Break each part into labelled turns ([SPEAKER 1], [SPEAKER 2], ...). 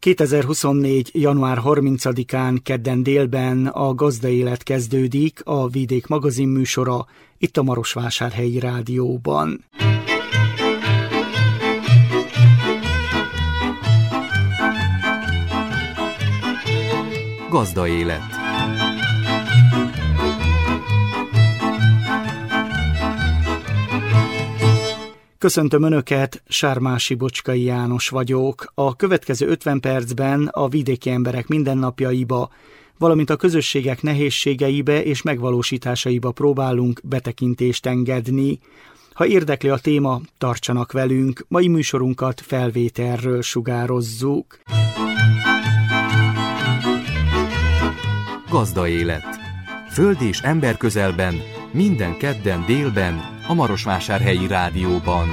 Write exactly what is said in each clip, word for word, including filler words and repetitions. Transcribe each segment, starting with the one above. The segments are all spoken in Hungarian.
[SPEAKER 1] kétezer-huszonnégy. január harmincadikán kedden délben a Gazdaélet kezdődik, a Vidék magazin műsora, itt a Marosvásárhelyi Rádióban.
[SPEAKER 2] Gazdaélet.
[SPEAKER 1] Köszöntöm Önöket, Sármási Bocskai János vagyok. A következő ötven percben a vidéki emberek mindennapjaiba, valamint a közösségek nehézségeibe és megvalósításaiba próbálunk betekintést engedni. Ha érdekli a téma, tartsanak velünk, mai műsorunkat felvételről sugározzuk.
[SPEAKER 2] Gazdaélet. Föld és ember közelben, minden kedden délben, a Marosvásárhelyi Rádióban.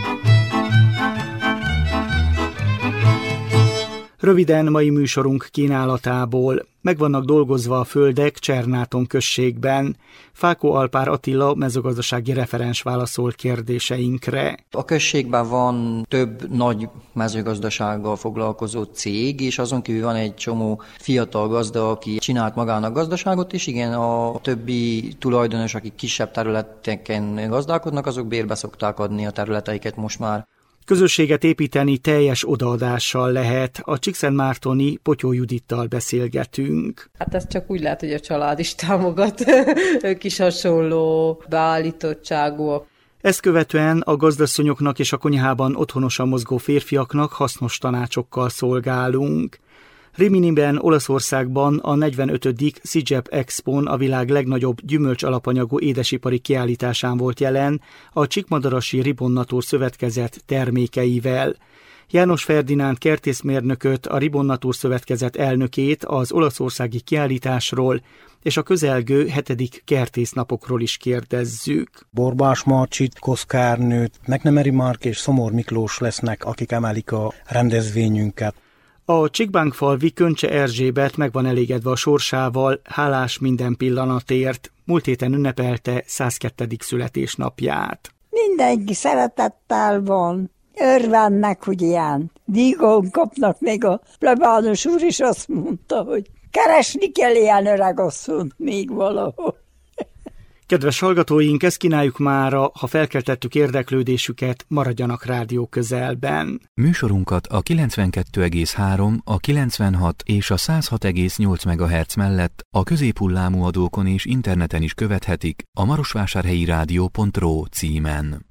[SPEAKER 1] Röviden mai műsorunk kínálatából. Meg vannak dolgozva a földek Csernáton községben. Fákó Alpár Attila mezőgazdasági referens válaszolt kérdéseinkre.
[SPEAKER 3] A községben van több nagy mezőgazdasággal foglalkozó cég, és azon kívül van egy csomó fiatal gazda, aki csinált magának gazdaságot, és igen, a többi tulajdonos, akik kisebb területeken gazdálkodnak, azok bérbe szokták adni a területeiket most már.
[SPEAKER 1] Közösséget építeni teljes odaadással lehet. A Csíkszentmártoni Potyó Judittal beszélgetünk.
[SPEAKER 4] Hát ezt csak úgy lehet, hogy a család is támogat. Ők is hasonló beállítottságúak.
[SPEAKER 1] Ezt követően a gazdasszonyoknak és a konyhában otthonosan mozgó férfiaknak hasznos tanácsokkal szolgálunk. Riminiben, Olaszországban a negyvenötödik SIGEP Expón a világ legnagyobb gyümölcs alapanyagú édesipari kiállításán volt jelen a Csíkmadarasi Ribon-Natur Szövetkezet termékeivel. János Ferdinánd kertészmérnököt, a Ribon-Natur Szövetkezet elnökét az olaszországi kiállításról és a közelgő hetedik kertésznapokról is kérdezzük.
[SPEAKER 5] Borbás Marcsit, Koszkárnőt, McNamara Mark és Szomor Miklós lesznek, akik emelik a rendezvényünket.
[SPEAKER 1] A Csíkbánkfalvi Köncse Erzsébet meg van elégedve a sorsával, hálás minden pillanatért. Múlt héten ünnepelte százkettedik születésnapját.
[SPEAKER 6] Mindenki szeretettel van, örvennek, hogy ilyen dígon kapnak, még a plebános úr is azt mondta, hogy keresni kell ilyen öregasszont még valahol.
[SPEAKER 1] Kedves hallgatóink, ezt kínáljuk mára, ha felkeltettük érdeklődésüket, maradjanak rádió közelben.
[SPEAKER 2] Műsorunkat a kilencvenkettő egész három, a kilencvenhat és a száz hat egész nyolc megahertz mellett a középhullámú adókon és interneten is követhetik a marosvásárhelyi rádió pont ro címen.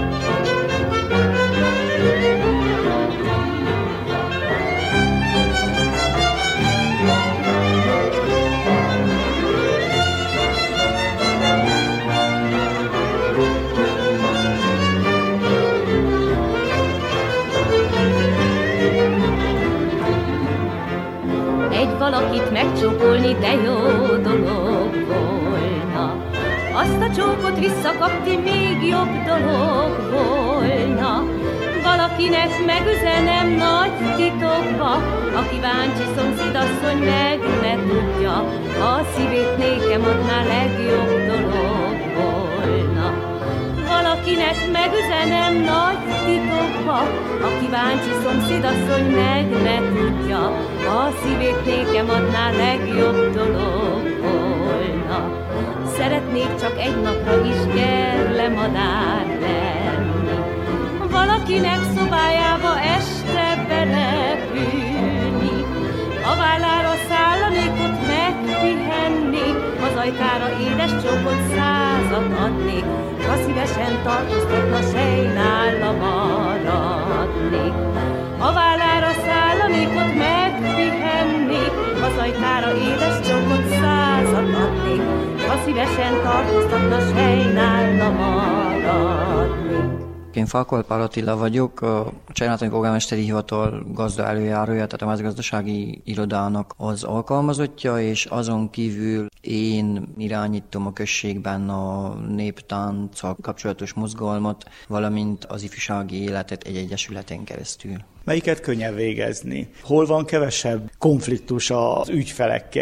[SPEAKER 7] Valakit megcsókolni, de jó dolog volna. Azt a csókot visszakapni még jobb dolog volna. Valakinek megüzenem nagy titokba, a kíváncsi szomszédasszony meg ne tudja, a szívét nékem adná legjobb dolog volna. Valakinek megüzenem nagy titokba, a kíváncsi szomszédasszony meg ne tudja, a szívét nékem adná legjobb dolog volna. Szeretnék csak egy napra is gerlemadár lenni, valakinek szobájába este belepülni, a vállára szállanékot megpihenni, az ajkára édes csókot százat adni, ha szívesen tartóztatna, sejnálla maradni. A vállára szállanékot megpihenni, az ajkára édes csókot százat adni, ha szívesen tartóztatna, sejnálla maradni.
[SPEAKER 3] Én Fákó Alpár Attila vagyok, a Csernátoni Polgármesteri Hivatal gazda előjárója, tehát a mezőgazdasági irodának az alkalmazottja, és azon kívül én irányítom a községben a néptánccal kapcsolatos mozgalmat, valamint az ifjúsági életet egy egyesületen keresztül.
[SPEAKER 1] Melyiket könnyebb végezni? Hol van kevesebb konfliktus az ügyfelekkel?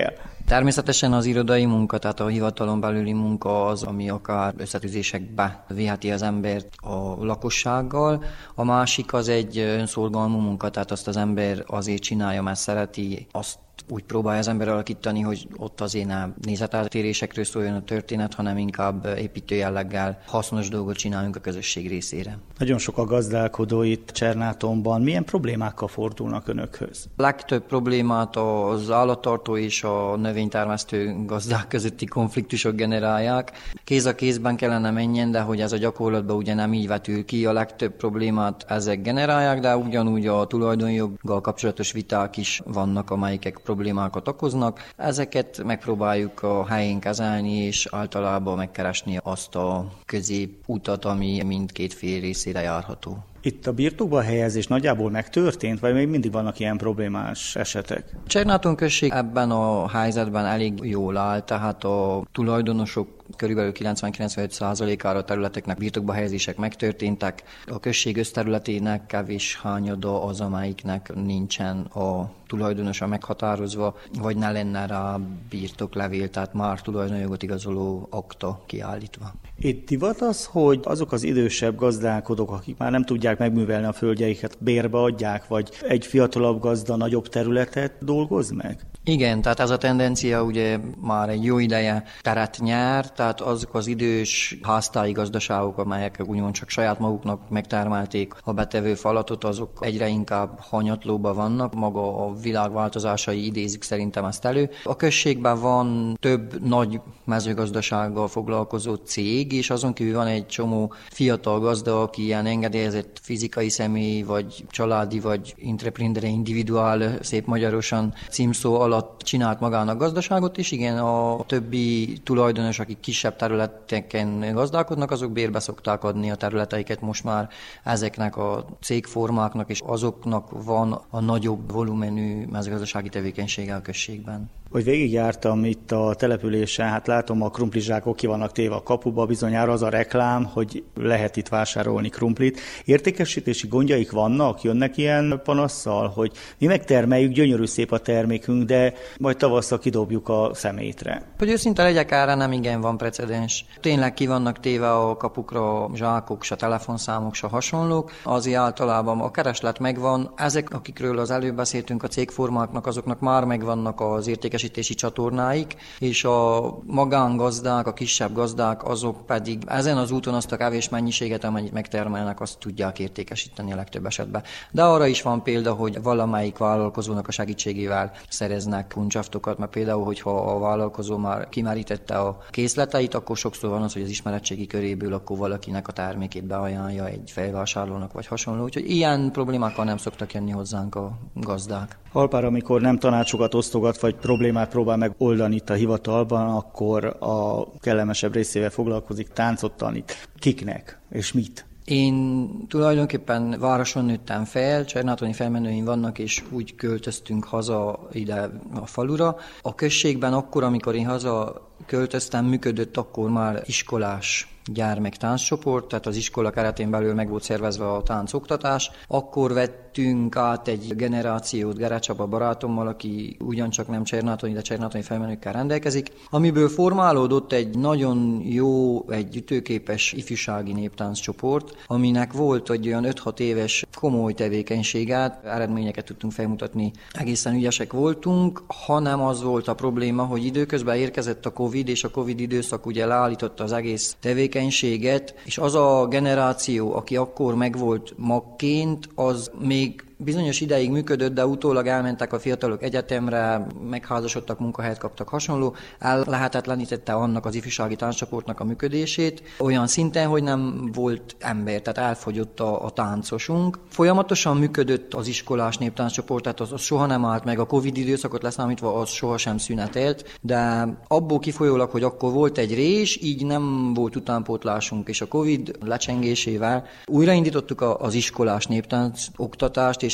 [SPEAKER 3] Természetesen az irodai munka, tehát a hivatalon belüli munka az, ami akár összetűzésekbe viheti az embert a lakossággal. A másik az egy önszorgalmú munka, tehát azt az ember azért csinálja, mert szereti, azt úgy próbálja az ember alakítani, hogy ott azért nem nézeteltérésekről szóljon a történet, hanem inkább építő jelleggel hasznos dolgot csinálunk a közösség részére.
[SPEAKER 1] Nagyon sok a gazdálkodó itt Csernátonban. Milyen problémákkal fordulnak önökhöz?
[SPEAKER 3] A legtöbb problémát az állattartó és a növénytermesztő gazdák közötti konfliktusok generálják. Kéz a kézben kellene menjen, de hogy ez a gyakorlatban ugye nem így vetül ki. A legtöbb problémát ezek generálják, de ugyanúgy a tulajdonjoggal kapcsolatos viták is vannak, amelyek problémákat okoznak. Ezeket megpróbáljuk a helyén kezelni, és általában megkeresni azt a középutat, ami mindkét fél részére járható.
[SPEAKER 1] Itt a birtokba helyezés nagyjából megtörtént, vagy még mindig vannak ilyen problémás esetek?
[SPEAKER 3] Csernáton község ebben a helyzetben elég jól áll, tehát a tulajdonosok körülbelül kilencven-kilencvenöt százalékára a területeknek birtokba helyezések megtörténtek. A község összterületének kevés hányada az, amelyiknek nincsen a tulajdonosa meghatározva, vagy ne lenne rá birtoklevél, tehát már tulajdonjogot igazoló akta kiállítva.
[SPEAKER 1] Itt divat az, hogy azok az idősebb gazdálkodók, akik már nem tudják megművelni a földjeiket, bérbe adják, vagy egy fiatalabb gazda nagyobb területet dolgoz meg?
[SPEAKER 3] Igen, tehát ez a tendencia ugye már egy jó ideje teret nyer, tehát azok az idős háztáji gazdaságok, amelyek úgymond csak saját maguknak megtermelték a betevő falatot, azok egyre inkább hanyatlóban vannak, maga a világ változásai idézik szerintem ezt elő. A községben van több nagy mezőgazdasággal foglalkozó cég, és azon kívül van egy csomó fiatal gazda, aki ilyen engedélyezett fizikai személy, vagy családi, vagy intraprendere individuál, szép magyarosan címszó alatt csinált magának gazdaságot, és igen, a többi tulajdonos, akik kisebb területeken gazdálkodnak, azok bérbe szokták adni a területeiket most már ezeknek a cégformáknak, és azoknak van a nagyobb volumenű mezőgazdasági tevékenysége a községben.
[SPEAKER 1] Hogy végigjártam itt a településen, hát látom, a krumplizsákok ki vannak téve a kapuba, bizonyára az a reklám, hogy lehet itt vásárolni krumplit. Értékesítési gondjaik vannak? Jönnek ilyen panasszal, hogy mi megtermeljük, gyönyörű szép a termékünk, de majd tavasszal kidobjuk a szemétre.
[SPEAKER 3] Hogy őszinte legyek, erre nem igen van precedens. Tényleg ki vannak téve a kapukra zsákok, se telefonszámok, se hasonlók. Azért általában a kereslet megvan. Ezek, akikről az előbb beszéltünk, a cégformáknak, azoknak már megvannak az értékesítési csatornáik, és a magángazdák, a kisebb gazdák, azok pedig ezen az úton azt a kevés mennyiséget, amennyit megtermelnek, azt tudják értékesíteni a legtöbb esetben. De arra is van példa, hogy valamelyik vállalkozónak a segítségével szereznek kuncsaftokat, mert például, hogyha a vállalkozó már kimerítette a készleteit, akkor sokszor van az, hogy az ismeretségi köréből akkor valakinek a termékét beajánlja egy felvásárlónak vagy hasonló. Úgyhogy ilyen problémákkal nem szoktak jönni hozzánk a gazdák.
[SPEAKER 1] Halpár, amikor nem tanácsokat osztogat, vagy problémát próbál megoldani itt a hivatalban, akkor a kellemesebb részével foglalkozik, táncot tanít. Kiknek és mit?
[SPEAKER 3] Én tulajdonképpen városon nőttem fel, csernátoni felmenőim vannak, és úgy költöztünk haza ide a falura. A községben akkor, amikor én haza költöztem, működött akkor már iskolás gyermek-tánccsoport, tehát az iskola keretén belül meg volt szervezve a táncoktatás. Akkor vettünk át egy generációt Gerá Csaba barátommal, aki ugyancsak nem csernátoni, de csernátoni felmenőkkel rendelkezik, amiből formálódott egy nagyon jó, egy ütőképes ifjúsági néptánccsoport, aminek volt egy olyan öt-hat éves komoly tevékenységet, eredményeket tudtunk felmutatni, egészen ügyesek voltunk, hanem az volt a probléma, hogy időközben érkezett a Covid, és a Covid időszak ugye leállította az egész tevékenységet, és az a generáció, aki akkor megvolt magként, az még bizonyos ideig működött, de utólag elmentek a fiatalok egyetemre, megházasodtak, munkahelyet kaptak, hasonló. Ellehetetlenítette annak az ifjúsági tánccsoportnak a működését olyan szinten, hogy nem volt ember, tehát elfogyott a, a táncosunk. Folyamatosan működött az iskolás néptánccsoport, tehát az, az soha nem állt meg, a Covid időszakot leszámítva az sohasem szünetelt, de abból kifolyólag, hogy akkor volt egy rés, így nem volt utánpótlásunk, és a Covid lecsengésével újraindítottuk az iskolás néptánc oktatást, és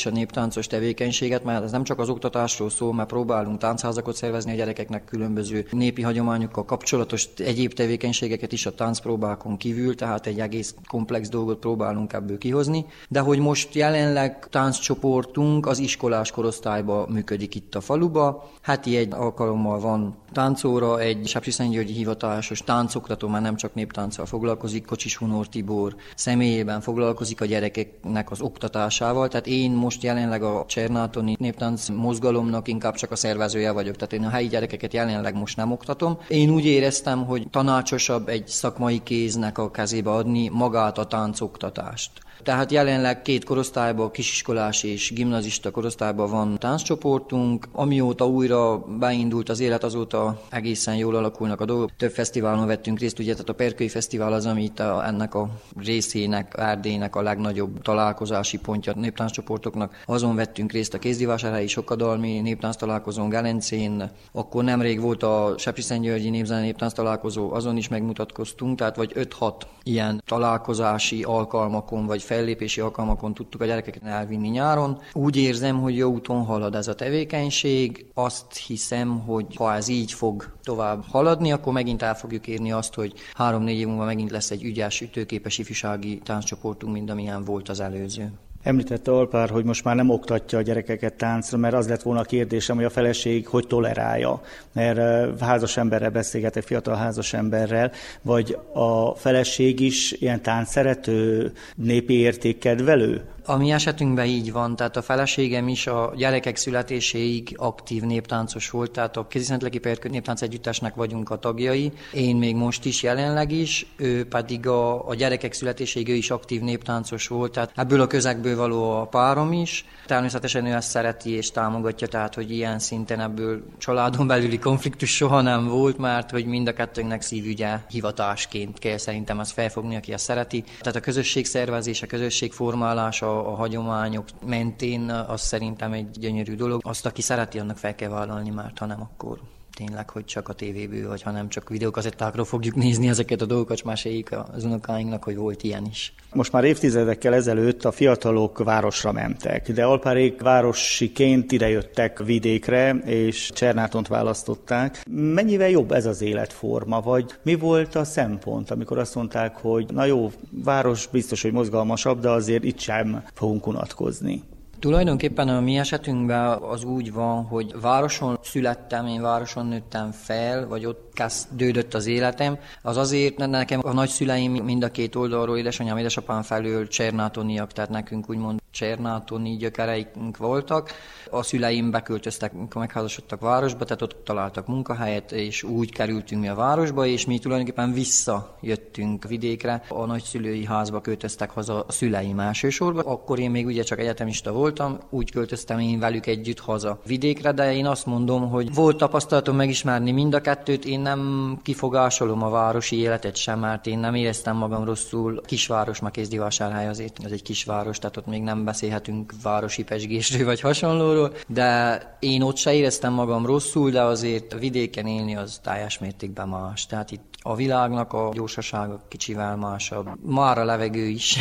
[SPEAKER 3] is a néptáncos tevékenységet, mert ez nem csak az oktatásról szól, mert próbálunk táncházakat szervezni a gyerekeknek, különböző népi hagyományokkal kapcsolatos egyéb tevékenységeket is a táncpróbákon kívül, tehát egy egész komplex dolgot próbálunk ebből kihozni. De hogy most jelenleg tánccsoportunk az iskolás korosztályban működik itt a faluba. Heti egy alkalommal van táncóra, egy sepsiszentgyörgyi hivatásos táncoktató, már nem csak néptánccal foglalkozik, Kocsis Hunor Tibor személyében foglalkozik a gyerekeknek az oktatásával, tehát én most jelenleg a csernátoni néptánc mozgalomnak inkább csak a szervezője vagyok, tehát én a helyi gyerekeket jelenleg most nem oktatom. Én úgy éreztem, hogy tanácsosabb egy szakmai kéznek a kezébe adni magát a táncoktatást. Tehát jelenleg két korosztályban, kisiskolás és gimnazista korosztályban van tánccsoportunk. Amióta újra beindult az élet, azóta egészen jól alakulnak a dolgok. Több fesztiválon vettünk részt, ugye, tehát a Perkői Fesztivál az, ami itt a, ennek a részének, Erdélynek a legnagyobb találkozási pontja a néptánccsoportoknak. Azon vettünk részt a Kézdivásárhelyi Sokkadalmi néptánc találkozón Gelencén. Akkor nemrég volt a Sepsiszentgyörgyi népzene néptánc találkozó, azon is megmutatkoztunk, tehát vagy öt-hat ilyen találkozási alkalmakon, vagy fellépési alkalmakon tudtuk a gyerekeket elvinni nyáron. Úgy érzem, hogy jó úton halad ez a tevékenység. Azt hiszem, hogy ha ez így fog tovább haladni, akkor megint el fogjuk érni azt, hogy három-négy év múlva megint lesz egy ügyes, ütőképes ifjúsági tánccsoportunk, mint amilyen volt az előző.
[SPEAKER 1] Említette Alpár, hogy most már nem oktatja a gyerekeket táncra, mert az lett volna a kérdésem, hogy a feleség hogy tolerálja. Mert házas emberrel beszélgetek, fiatal házas emberrel, vagy a feleség is ilyen táncszerető, népi értékkedvelő?
[SPEAKER 3] A mi esetünkben így van, tehát a feleségem is a gyerekek születéséig aktív néptáncos volt, tehát a Kéziszentleki Perkő Néptánc Együttesnek vagyunk a tagjai, én még most is jelenleg is, ő pedig a, a gyerekek születéséig ő is aktív néptáncos volt, tehát ebből a közegből való a párom is. Természetesen ő ezt szereti és támogatja, tehát hogy ilyen szinten ebből családon belüli konfliktus soha nem volt, mert hogy mind a kettőnknek szívügye, hivatásként kell szerintem ezt felfogni, aki ezt szereti. Tehát a közösségszervezés, a közösségformálás, a, a hagyományok mentén az szerintem egy gyönyörű dolog. Azt, aki szereti, annak fel kell vállalni, mert ha nem, akkor tényleg, hogy csak a tévéből, vagy ha nem csak videókazettákról fogjuk nézni ezeket a dolgokat, és meséljük az unokáinknak, hogy volt ilyen is.
[SPEAKER 1] Most már évtizedekkel ezelőtt a fiatalok városra mentek, de Alpárék városiként idejöttek vidékre, és Csernátont választották. Mennyivel jobb ez az életforma, vagy mi volt a szempont, amikor azt mondták, hogy na jó, város biztos, hogy mozgalmasabb, de azért itt sem fogunk unatkozni?
[SPEAKER 3] Tulajdonképpen a mi esetünkben az úgy van, hogy városon születtem, én városon nőttem fel, vagy ott kezdődött az életem. Az azért, nekem a nagyszüleim mind a két oldalról, édesanyám, édesapám felől csernátoniak, tehát nekünk úgymond csernátoni gyökereink voltak. A szüleim beköltöztek, amikor megházasodtak városba, tehát ott találtak munkahelyet, és úgy kerültünk mi a városba, és mi tulajdonképpen visszajöttünk vidékre. A nagyszülői házba költöztek haza a szüleim elsősorban. Akkor én még ugye csak egyetemista voltam, úgy költöztem én velük együtt haza vidékre, de én azt mondom, hogy volt tapasztalatom megismerni mind a kettőt, én nem kifogásolom a városi életet sem, mert én nem éreztem magam rosszul. Kisváros, már Kézdivásárhely azért, ez egy kisváros, tehát ott még nem beszélhetünk városi pezsgésről vagy hasonlóról, de én ott se éreztem magam rosszul, de azért vidéken élni az teljes mértékben más. Tehát itt a világnak a gyorsasága kicsivel másabb. Már a levegő is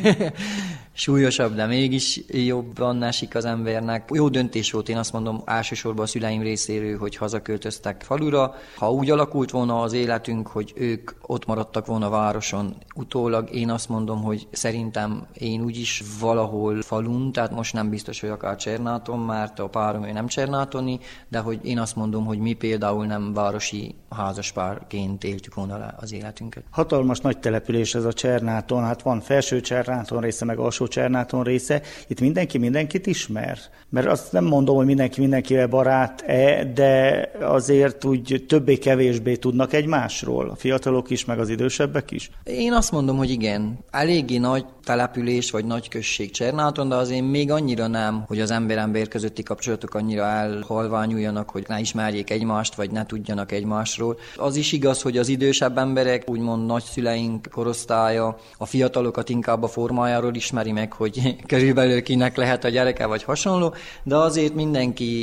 [SPEAKER 3] súlyosabb, de mégis jobban esik az embernek. Jó döntés volt, én azt mondom, elsősorban a szüleim részéről, hogy hazaköltöztek falura. Ha úgy alakult volna az életünk, hogy ők ott maradtak volna a városon, utólag én azt mondom, hogy szerintem én úgyis valahol falun, tehát most nem biztos, hogy akár Csernáton, mert a párom ő nem csernátoni, de hogy én azt mondom, hogy mi például nem városi házaspárként éltük volna le az életünket.
[SPEAKER 1] Hatalmas nagy település ez a Csernáton, hát van felső Csernáton része, meg alsó Csernáton része. Itt mindenki mindenkit ismer? Mert azt nem mondom, hogy mindenki mindenkivel barát-e, de azért úgy többé-kevésbé tudnak egymásról, a fiatalok is, meg az idősebbek is?
[SPEAKER 3] Én azt mondom, hogy igen. Eléggé nagy település, vagy nagy község Csernáton, de azért még annyira nem, hogy az ember-ember közötti kapcsolatok annyira elhalványuljanak, hogy ne ismerjék egymást, vagy ne tudjanak egymásról. Az is igaz, hogy az idősebb emberek, úgymond nagyszüleink korosztálya, a fiatalokat inkább a formájáról ismeri meg, hogy körülbelül kinek lehet a gyereke, vagy hasonló, de azért mindenki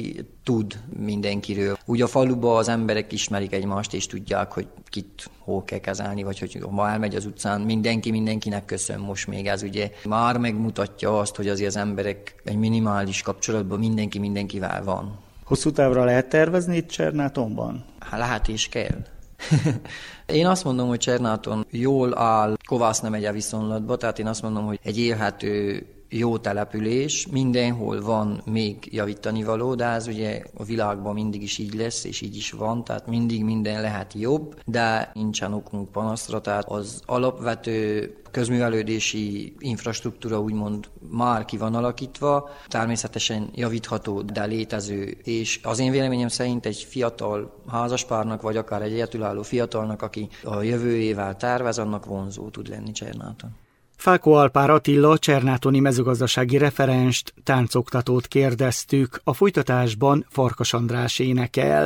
[SPEAKER 3] tud mindenkiről. Úgy a faluban az emberek ismerik egymást, és tudják, hogy kit hol kell kezelni, vagy hogy ma elmegy az utcán, mindenki mindenkinek köszön most még. Ez ugye már megmutatja azt, hogy azért az emberek egy minimális kapcsolatban mindenki mindenkivel van.
[SPEAKER 1] Hosszú távra lehet tervezni itt Csernátonban?
[SPEAKER 3] Hát lehet és kell. Én azt mondom, hogy Csernáton jól áll Kovász nemegye viszonylatban, tehát én azt mondom, hogy egy élhető jó település, mindenhol van még javítani való, de ez ugye a világban mindig is így lesz, és így is van, tehát mindig minden lehet jobb, de nincsen okunk panaszra, tehát az alapvető közművelődési infrastruktúra úgymond már ki van alakítva, természetesen javítható, de létező, és az én véleményem szerint egy fiatal házaspárnak, vagy akár egy egyedülálló fiatalnak, aki a jövőjével tervez, annak vonzó tud lenni Csernáton.
[SPEAKER 1] Fálkó Alpár Attila csernátoni mezőgazdasági referenst, táncoktatót kérdeztük, a folytatásban Farkas András énekel.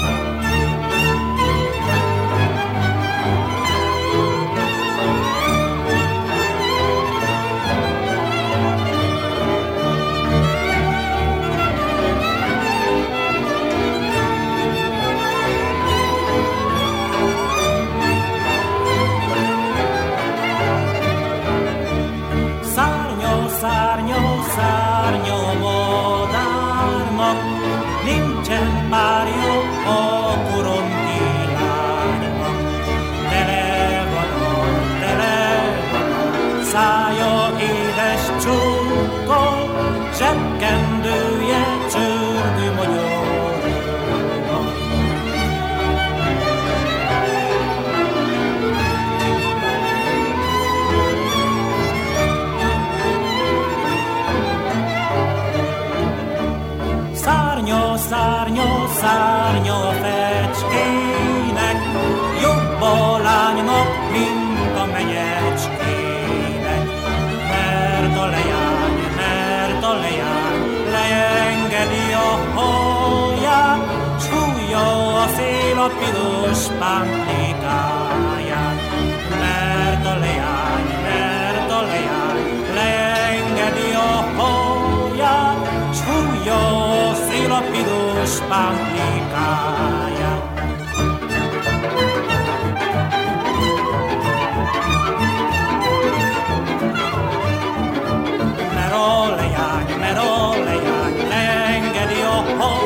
[SPEAKER 8] Szárnya a fecskének, jobb a lánynak, mint a menyecskének. Mert a leány, mert a leány leengedi a haját, s fújja a szél a piros pántlikáját. Mert a leány, mert a leány leengedi a haját, s fújja a szél a piros pántlikáját. Mert a leány, mert a leány leengedi a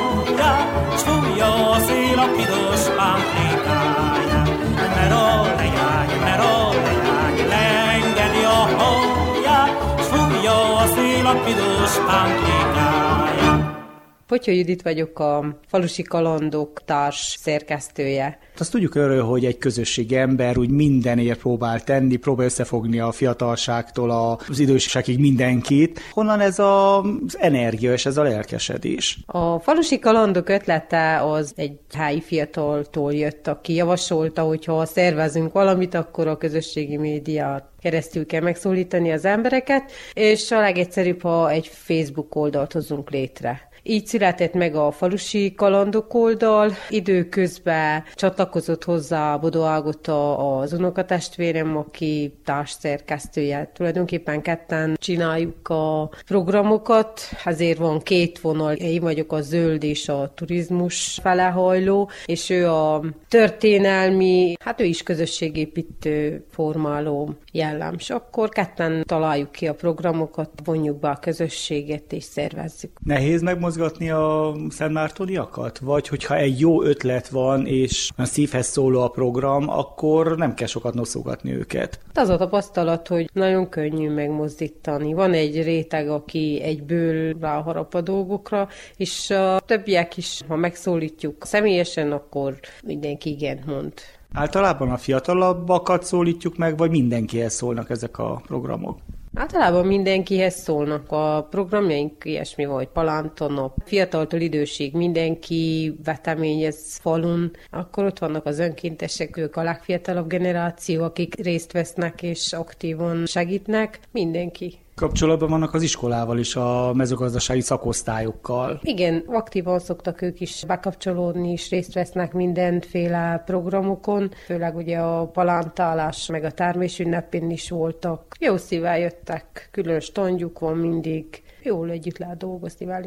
[SPEAKER 8] haját, s fújja a szél a piros pántlikáját. Mert a leány, mert a leány leengedi a haját, s fújja a szél a piros pántlikáját.
[SPEAKER 4] Potyó Judit vagyok, a Falusi Kalandok társ szerkesztője.
[SPEAKER 1] Azt tudjuk erről, hogy egy közösségi ember úgy mindenért próbál tenni, próbál összefogni a fiatalságtól az időségig mindenkit. Honnan ez az energia és ez a lelkesedés?
[SPEAKER 4] A Falusi Kalandok ötlete az egy helyi fiataltól jött, aki javasolta, hogy ha szervezünk valamit, akkor a közösségi médiát keresztül kell megszólítani az embereket, és a legegyszerűbb, ha egy Facebook oldalt hozunk létre. Így született meg a Falusi Kalandok oldal, időközben csatlakozott hozzá Bodó Ágota, az unokatestvérem, aki társszerkesztője. Tulajdonképpen ketten csináljuk a programokat, ezért van két vonal, én vagyok a zöld és a turizmus felehajló, és ő a történelmi, hát ő is közösségépítő, formáló jellem. És akkor ketten találjuk ki a programokat, vonjuk be a közösséget és szervezzük.
[SPEAKER 1] Nehéz megmozgatni a szentmártoniakat? Vagy hogyha egy jó ötlet van, és a szívhez szóló a program, akkor nem kell sokat noszogatni őket.
[SPEAKER 4] Az a tapasztalat, hogy nagyon könnyű megmozdítani. Van egy réteg, aki egyből ráharap a dolgokra, és a többiek is, ha megszólítjuk személyesen, akkor mindenki igent mond.
[SPEAKER 1] Általában a fiatalabbakat szólítjuk meg, vagy mindenkihez szólnak ezek a programok?
[SPEAKER 4] Általában mindenkihez szólnak. A programjaink ilyesmi vagy palántanap, fiataltól időség, mindenki veteményez falun, akkor ott vannak az önkéntesek, ők a legfiatalabb generáció, akik részt vesznek és aktívan segítnek, mindenki.
[SPEAKER 1] Kapcsolatban vannak az iskolával is, a mezőgazdasági szakosztályokkal.
[SPEAKER 4] Igen, aktívan szoktak ők is bekapcsolódni, és részt vesznek mindenféle programokon, főleg ugye a palántálás, meg a termésünnepén is voltak. Jó szívvel jöttek, külön standjuk van mindig, jól együtt lehet dolgozni velük.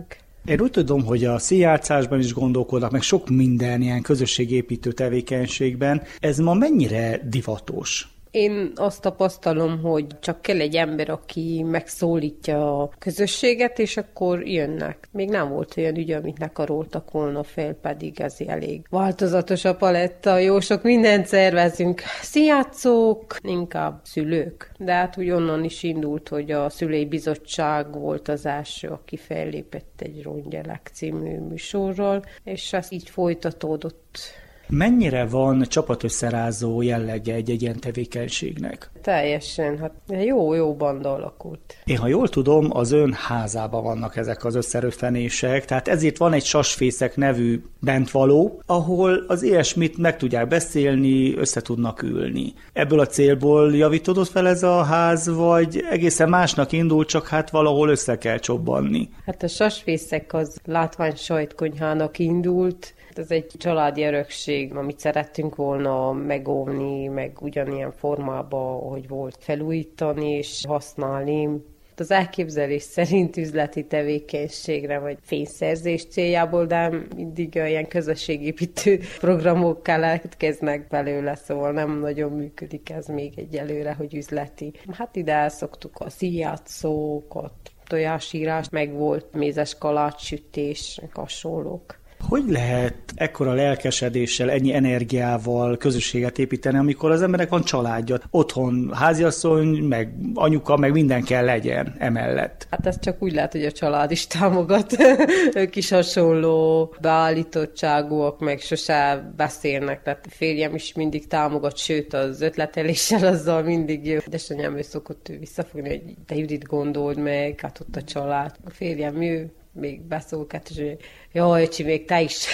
[SPEAKER 1] Én úgy tudom, hogy a színjátszásban is gondolkodnak, meg sok minden ilyen közösségépítő tevékenységben. Ez ma mennyire divatos?
[SPEAKER 4] Én azt tapasztalom, hogy csak kell egy ember, aki megszólítja a közösséget, és akkor jönnek. Még nem volt olyan ügy, amit ne karoltak volna fel, pedig ez elég változatos a paletta. Jó sok mindent szervezünk. Színjátszók, inkább szülők. De hát úgy onnan is indult, hogy a szülői bizottság volt az első, aki fellépett egy Rongyelek című műsorral, és ez így folytatódott.
[SPEAKER 1] Mennyire van csapatösszerázó jellege egy, egy ilyen tevékenységnek?
[SPEAKER 4] Teljesen, hát jó-jó banda alakult.
[SPEAKER 1] Én ha jól tudom, az ön házában vannak ezek az összeröffenések, tehát ezért van egy Sasfészek nevű bentvaló, ahol az ilyesmit meg tudják beszélni, össze tudnak ülni. Ebből a célból javítódott fel ez a ház, vagy egészen másnak indult, csak hát valahol össze kell csobbanni?
[SPEAKER 4] Hát a Sasfészek az látvány sajtkonyhának indult. Ez egy családi örökség, amit szerettünk volna megóvni, meg ugyanilyen formában, hogy volt, felújítani és használni. Az elképzelés szerint üzleti tevékenységre vagy fényszerzés céljából, de mindig ilyen közösségépítő programok keletkeznek belőle, szóval nem nagyon működik ez még egyelőre, hogy üzleti. Hát ide elszoktuk a színjátszókat, tojásírás, meg volt mézes kalácssütés, hasonlók.
[SPEAKER 1] Hogy lehet ekkora lelkesedéssel, ennyi energiával közösséget építeni, amikor az emberek van családja, otthon háziasszony, meg anyuka, meg minden kell legyen emellett?
[SPEAKER 4] Hát ez csak úgy lehet, hogy a család is támogat. Ők is hasonló beállítottságúak, meg sose beszélnek. Tehát a férjem is mindig támogat, sőt az ötleteléssel azzal mindig jó. Édesanyám ő szokott visszafogni, hogy de Judit, gondold meg, hát ott a család. A férjem ő még beszólkat, és hogy jó, öcsi, még te is.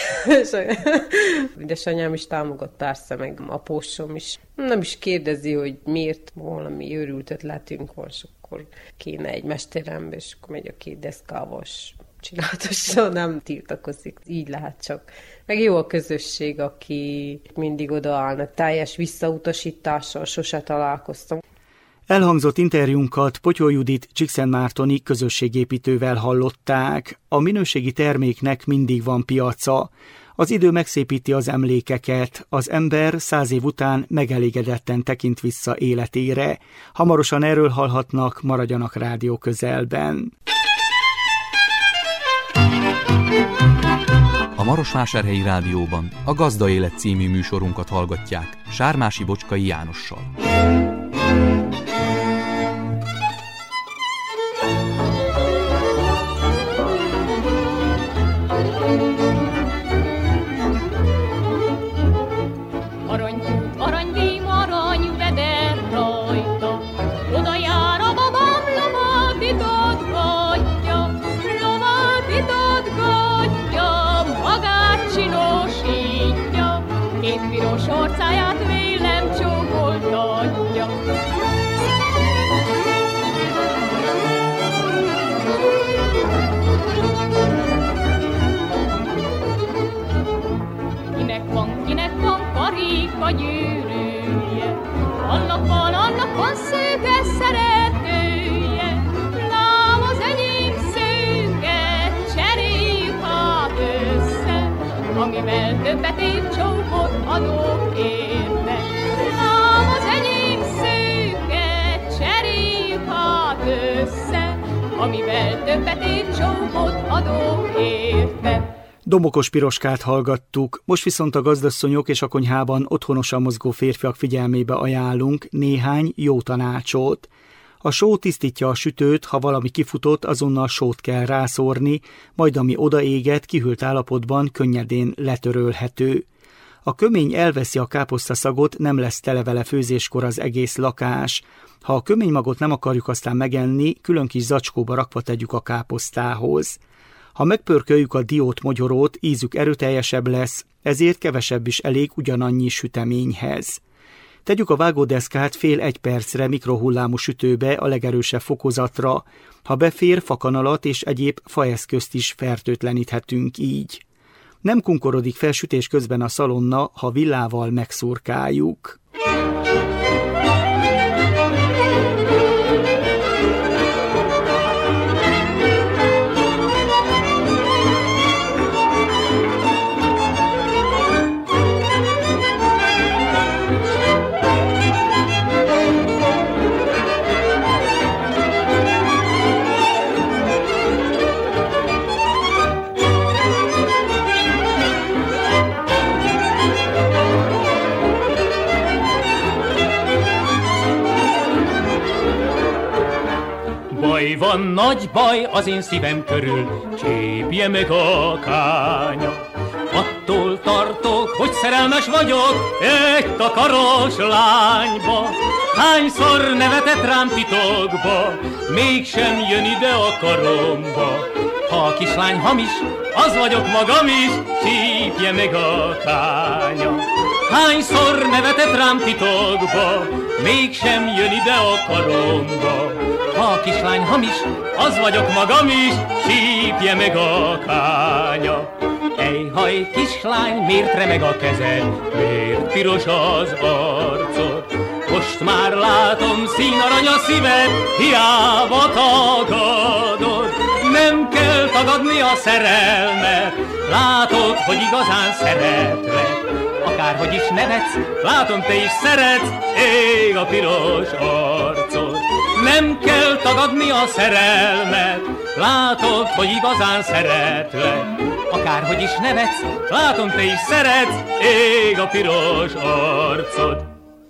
[SPEAKER 4] Édesanyám is támogat, persze, meg apósom is. Nem is kérdezi, hogy miért, valami őrült ötletünk van, és akkor kéne egy mesterembe, és akkor megy a két deszkávas csinálatosan, nem tiltakozik. Így lehet csak. Meg jó a közösség, aki mindig odaállnak, teljes visszautasítással sose találkoztam.
[SPEAKER 1] Elhangzott interjúnkat Potyol Judit Csíkszentmártoni közösségépítővel hallották. A minőségi terméknek mindig van piaca. Az idő megszépíti az emlékeket, az ember száz év után megelégedetten tekint vissza életére. Hamarosan erről hallhatnak, maradjanak rádió közelben.
[SPEAKER 2] A Marosvásárhelyi Rádióban a Gazda Élet című műsorunkat hallgatják Sármási Bocskai Jánossal.
[SPEAKER 7] Orcáját vélem csókoltatja. Kinek van, kinek van karika gyűrűje, annak van, annak van szőke szeretője. Lám az enyém szőke, cseréljük hát össze, amivel többet ér csókot adok érte. Lám az enyém szőke, cseréljük hát össze, amivel többet ér csókot adok érte.
[SPEAKER 1] Domokos Piroskát hallgattuk, most viszont a gazdasszonyok és a konyhában otthonosan mozgó férfiak figyelmébe ajánlunk néhány jó tanácsot. A só tisztítja a sütőt, ha valami kifutott, azonnal sót kell rászórni, majd ami odaéget, kihűlt állapotban könnyedén letörölhető. A kömény elveszi a káposztaszagot, nem lesz tele vele főzéskor az egész lakás. Ha a köménymagot nem akarjuk aztán megenni, külön kis zacskóba rakva tegyük a káposztához. Ha megpörköljük a diót mogyorót, ízük erőteljesebb lesz, ezért kevesebb is elég ugyanannyi süteményhez. Tegyük a vágódeszkát fél egy percre mikrohullámú sütőbe a legerősebb fokozatra. Ha befér, fakanalat és egyéb faeszközt is fertőtleníthetünk így. Nem kunkorodik fel sütés közben a szalonna, ha villával megszurkáljuk.
[SPEAKER 9] van nagy baj az én szívem körül, csépje meg a kánya. Attól tartok, hogy szerelmes vagyok egy takaros lányba. Hányszor nevetett rám titokba, mégsem jön ide a karomba. Ha a kislány hamis, az vagyok magam is, csípje meg a kánya. Hányszor nevetett rám titokba, mégsem jön ide a karomba. Ha a kislány hamis, az vagyok magam is, csípje meg a kánya. Ejhaj, kislány, miért remeg a kezed, miért piros az arcod? Most már látom, színarany a szíved, hiába tagadod. Nem kell tagadni a szerelmet, látod, hogy igazán szeretlek. Akárhogy is nevetsz, látom, te is szeretsz, ég a piros arcod. Nem kell tagadni a szerelmet, látod, hogy igazán szeretlek. Akárhogy is nevetsz, látom, te is szeretsz, ég a piros arcod.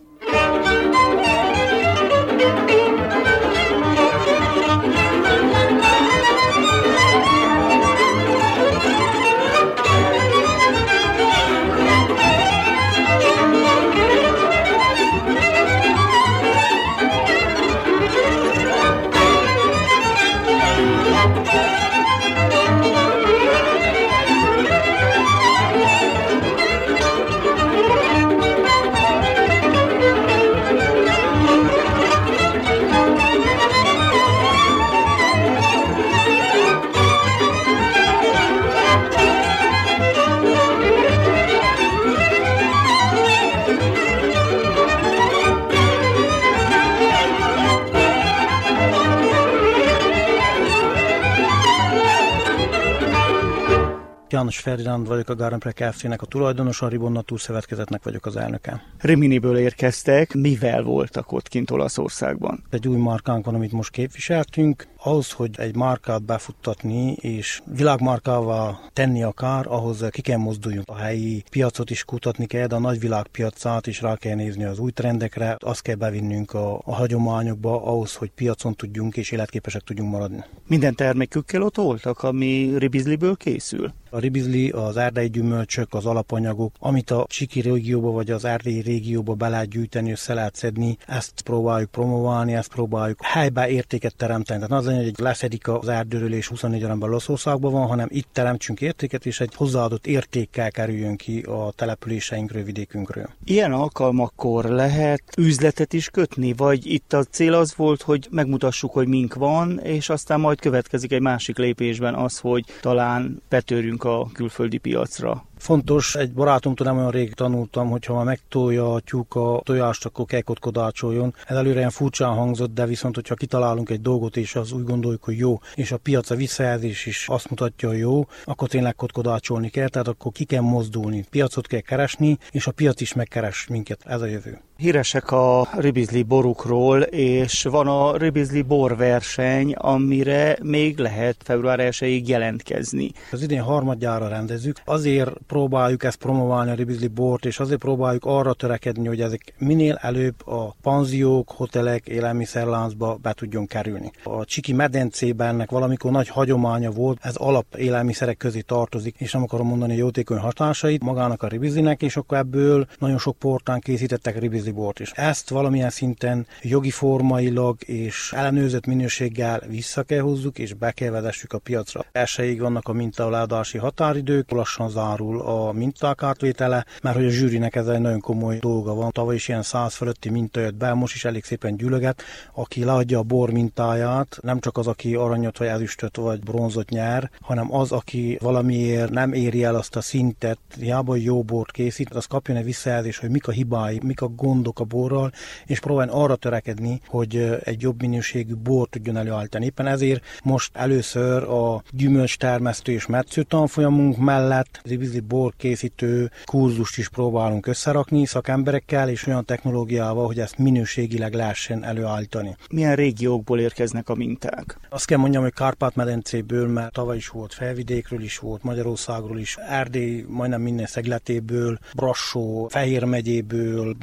[SPEAKER 5] János Ferdinánd vagyok, a Garample Kft-nek a tulajdonosa, a Ribon Natur Szövetkezetnek vagyok az elnöke.
[SPEAKER 1] Riminiből érkeztek, mivel voltak ott kint Olaszországban?
[SPEAKER 5] Egy új márkánk van, amit most képviseltünk. Ahhoz, hogy egy márkát befuttatni és világmárkává tenni akár, ahhoz ki kell mozduljunk. A helyi piacot is kutatni kell, de a nagyvilágpiacát is rá kell nézni az új trendekre. Azt kell bevinnünk a, a hagyományokba ahhoz, hogy piacon tudjunk és életképesek tudjunk maradni.
[SPEAKER 1] Minden termékükkel ott voltak, ami ribizliből készül?
[SPEAKER 5] A ribizli, az erdei gyümölcsök, az alapanyagok, amit a csiki régióba vagy az erdélyi régióba be lehet gyűjteni, össze lehet szedni, ezt próbáljuk promoválni, ezt próbáljuk helyben értéket teremteni. Tehát az lenne, hogy leszedik az erdőről és huszonnégy órában Olaszországban van, hanem itt teremtsünk értéket, és egy hozzáadott értékkel kerüljön ki a településeinkről, vidékünkről.
[SPEAKER 1] Ilyen alkalmakkor lehet üzletet is kötni, vagy itt a cél az volt, hogy megmutassuk, hogy mink van, és aztán majd következik egy másik lépésben az, hogy talán betörjünk a külföldi piacra?
[SPEAKER 5] Fontos, egy barátomtól nem olyan rég tanultam, hogy ha megtolja a tyúk a tojást, akkor kell kotkodácsoljon. Ez előre ilyen furcsán hangzott, de viszont, hogyha kitalálunk egy dolgot, és az úgy gondoljuk, hogy jó, és a piac a visszajelzés is azt mutatja, hogy jó, akkor tényleg kotkodácsolni kell, tehát akkor ki kell mozdulni. Piacot kell keresni, és a piac is megkeres minket. Ez a jövő.
[SPEAKER 1] Híresek a ribizli borukról, és van a ribizli borverseny, amire még lehet február elsejéig jelentkezni.
[SPEAKER 5] Az idén harmadjára rendezzük. Azért próbáljuk ezt promoválni, a ribizli bort, és azért próbáljuk arra törekedni, hogy ezek minél előbb a panziók, hotelek, élelmiszerláncba be tudjon kerülni. A csiki medencében ennek valamikor nagy hagyománya volt, ez alap élelmiszerek közé tartozik, és nem akarom mondani jótékony hatásait magának a ribizlinek, és akkor ebből nagyon sok portán készítettek ribizli bort is. Ezt valamilyen szinten jogi formailag és ellenőrzött minőséggel vissza kell hozzuk, és be kell vezessük a piacra. Elsőig vannak a mintaládási határidők, lassan zárul a minták átvétele, mert hogy a zsűrinek ez egy nagyon komoly dolga van. Tavaly is ilyen száz fölötti minta jött be, most is elég szépen gyűlöget. Aki leadja a bor mintáját, nem csak az, aki aranyat, vagy ezüstöt, vagy bronzot nyer, hanem az, aki valamiért nem éri el azt a szintet, hiába jó bort készít, az kapjon egy visszajelzés, hogy mik a hibái, mik a gondok a borral, és próbálni arra törekedni, hogy egy jobb minőségű bort tudjon előállítani. Éppen ezért most először a gyümölcstermesztő és metsző tanfolyamunk mellett ribizli bor készítő kurzust is próbálunk összerakni szakemberekkel és olyan technológiával, hogy ezt minőségileg lehessen előállítani.
[SPEAKER 1] Milyen régiókból érkeznek a minták?
[SPEAKER 5] Azt kell mondjam, hogy Kárpát-medencéből, mert tavaly is volt, Felvidékről is volt, Magyarországról is, Erdély majdnem minden szegletéből, Brassó, Fehér megyéből, Marosvásárhelyről,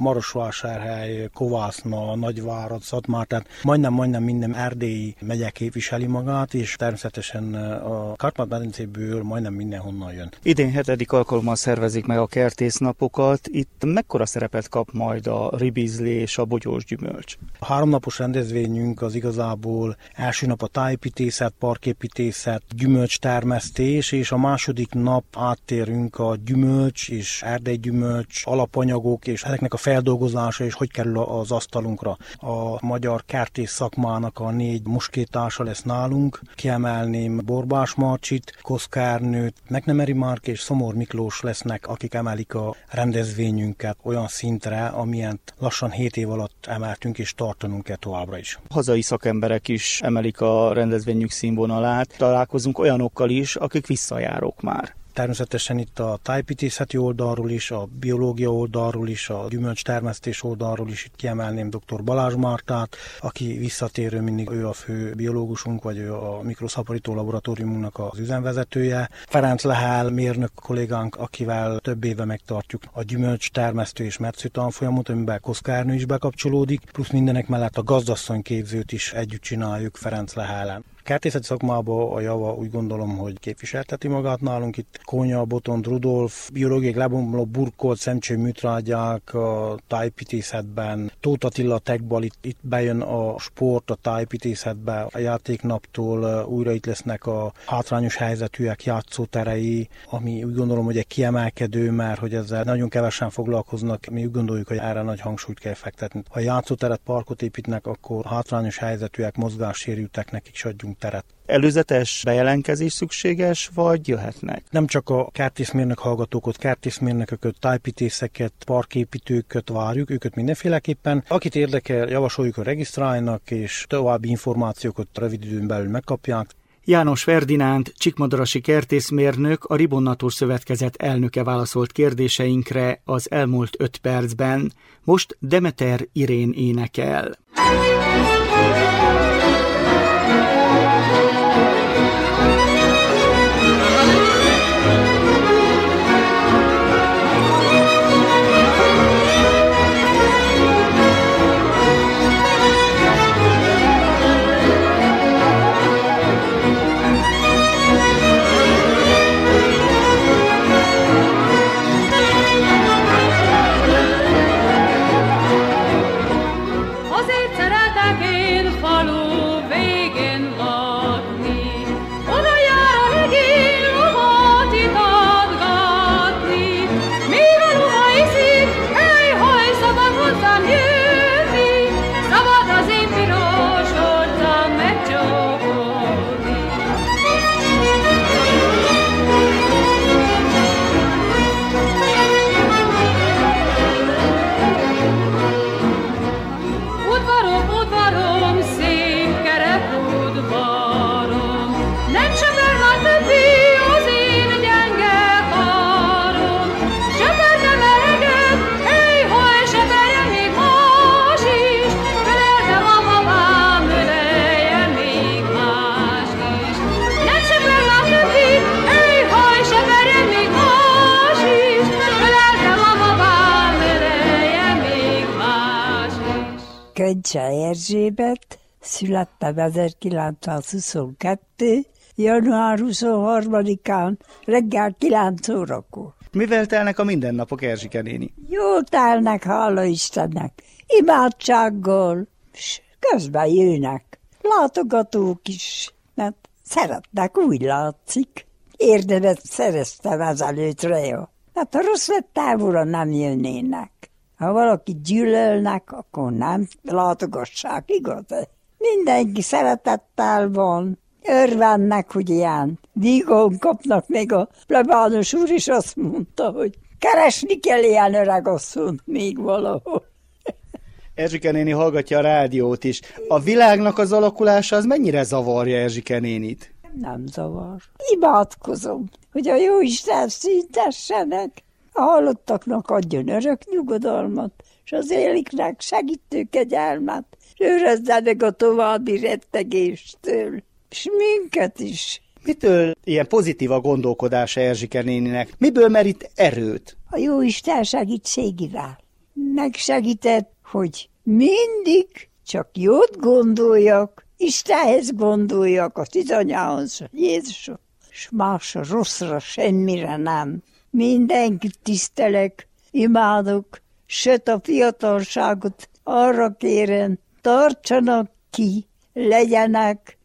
[SPEAKER 5] Marosvásárhely, Kovászna, Nagyvárad, Szatmár, tehát majdnem-majdnem minden erdélyi megye képviseli magát, és természetesen a Kárpát-medencéből majdnem mindenhonnan jön.
[SPEAKER 1] Idén hetedik alkalommal szervezik meg a kertésznapokat. Itt mekkora szerepet kap majd a ribizli és a bogyós gyümölcs?
[SPEAKER 5] A háromnapos rendezvényünk az igazából első nap a tájépítészet, parképítészet, gyümölcstermesztés, és a második nap áttérünk a gyümölcs és erdeigyümölcs alapanyagok és ezeknek a feldolgozása és hogy kerül az asztalunkra. A magyar kertész szakmának a négy muskétása lesz nálunk. Kiemelném Borbás Marcsit, Koszkárnőt, Megnemeri Márk és Szomor Miklós lesznek, akik emelik a rendezvényünket olyan szintre, amilyen lassan hét év alatt emeltünk és tartanunk kell továbbra is.
[SPEAKER 1] Hazai szakemberek is emelik a rendezvényük színvonalát. Találkozunk olyanokkal is, akik visszajárók már.
[SPEAKER 5] Természetesen itt a tájépítészeti oldalról is, a biológia oldalról is, a gyümölcstermesztés oldalról is itt kiemelném dr. Balázs Mártát, aki visszatérő, mindig ő a fő biológusunk, vagy ő a mikroszaporító laboratóriumunknak az üzemvezetője. Ferenc Lehel mérnök kollégánk, akivel több éve megtartjuk a gyümölcstermesztő és metsző tanfolyamot, amiben Koszkárnő is bekapcsolódik, plusz mindenek mellett a gazdasszonyképzőt is együtt csináljuk Ferenc Lehelen. Kertészeti szakmában a Java úgy gondolom, hogy képviselteti magát nálunk. Itt Kónya, Botond, Rudolf, biológiai lebomló, burkolt, szemcső műtrágyák a tájépítészetben, Tóth Attila Techball, itt, itt bejön a sport a tájépítészetbe, a játéknaptól újra itt lesznek a hátrányos helyzetűek játszóterei, ami úgy gondolom, hogy egy kiemelkedő, mert hogy ezzel nagyon kevesen foglalkoznak, mi úgy gondoljuk, hogy erre nagy hangsúlyt kell fektetni. Ha játszóteret, parkot építnek, akkor hátrányos helyzetűek, mozgássérülteknek is adjunk teret.
[SPEAKER 1] Előzetes bejelentkezés szükséges, vagy jöhetnek?
[SPEAKER 5] Nem csak a kertészmérnök hallgatókat, kertészmérnököket, tájépítészeket, parképítőket várjuk, őket mindenféleképpen. Akit érdekel, javasoljuk, hogy regisztráljanak, és további információkat rövid időn belül megkapják.
[SPEAKER 1] János Ferdinánd, Csíkmadarasi kertészmérnök, a Ribonnatos Szövetkezet elnöke válaszolt kérdéseinkre az elmúlt öt percben. Most Demeter Irén énekel.
[SPEAKER 7] Azért szeretek én falu végén lakni, oda jár a regény lovat itatgatni. Míg a lova iszik, hely, haj, szabad hozzám jönni, szabad az én piros orcám megcsókolni. Udvarom, udvarom, szép kerek udvarom, nem söpör már többi az én gyenge karom. Söpörtem eleget, hely, haj, söpörjem még más is, öleltem a babám, öleljem még más is. Nem söpör már többi, hely, haj, söpörjem még más is, öleltem a babám, öleljem még más is.
[SPEAKER 6] Könycse Erzsébet, születtem ezerkilencszázhuszonkettő. január huszonharmadikán reggel kilenc órakor.
[SPEAKER 1] Mivel telnek a mindennapok, Erzsike néni?
[SPEAKER 6] Jól telnek, hála Istennek, imádsággal, s közben jönnek. Látogatók is, mert szeretnek, úgy látszik. Érdemet szereztem ezelőttre, jó. Hát ha rossz lett, távolra nem jönnének. Ha valaki gyűlölnek, akkor nem látogassák, igaz? Mindenki szeretettel van, örvennek, hogy ilyen dígon kapnak, még a plebános úr is azt mondta, hogy keresni kell ilyen öregasszont még valahol.
[SPEAKER 1] Erzsike néni hallgatja a rádiót is. A világnak az alakulása az mennyire zavarja Erzsike nénit?
[SPEAKER 6] Nem zavar. Imádkozom, hogy a Jóisten szüntessenek, a halottaknak adjon örök nyugodalmat, és az éliknek segítő kegyelmet, és őrözzenek a további rettegéstől, és minket is.
[SPEAKER 1] Mitől ilyen pozitív a gondolkodása Erzsike néninek? Miből merít erőt?
[SPEAKER 6] A Jóisten segítségével. megsegített, hogy mindig csak jót gondoljak, Istenhez gondoljak, a tizanyához, Jézushoz, és másra rosszra semmire nem. Mindenkit tisztelek, imádok, sőt a fiatalságot arra kérem, tartsanak ki, legyenek